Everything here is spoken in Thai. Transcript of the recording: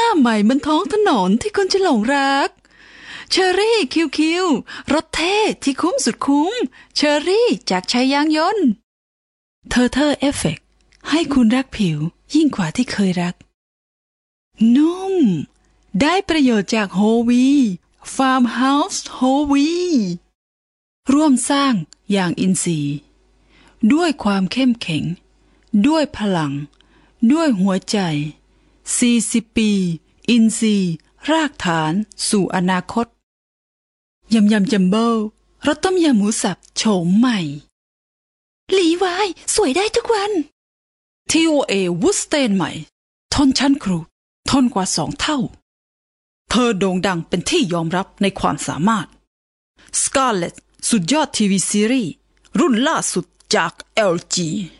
น้าใหม่บนท้องถนนที่คุณจะหลงรักเชอรี่คิวรถเท่ที่คุ้มสุดคุ้มเชอรี่จากชัยยางยนต์เทอร์เอฟเฟกต์ให้คุณรักผิวยิ่งกว่าที่เคยรักนุ่มได้ประโยชน์จากโฮวีฟาร์มเฮาส์โฮวีร่วมสร้างอย่างอินทรีย์ด้วยความเข้มแข็งด้วยพลังด้วยหัวใจ40 ปีอินทรีย์รากฐานสู่อนาคตยำจัมโบ้รสต้มยำหมูสับโฉมใหม่ลีวายสวยได้ทุกวัน TOA วูดสเตนใหม่ทนชั้นครูทนกว่า2 เท่าเธอโด่งดังเป็นที่ยอมรับในความสามารถ Scarlett สุดยอดทีวีซีรีส์รุ่นล่าสุดจาก LG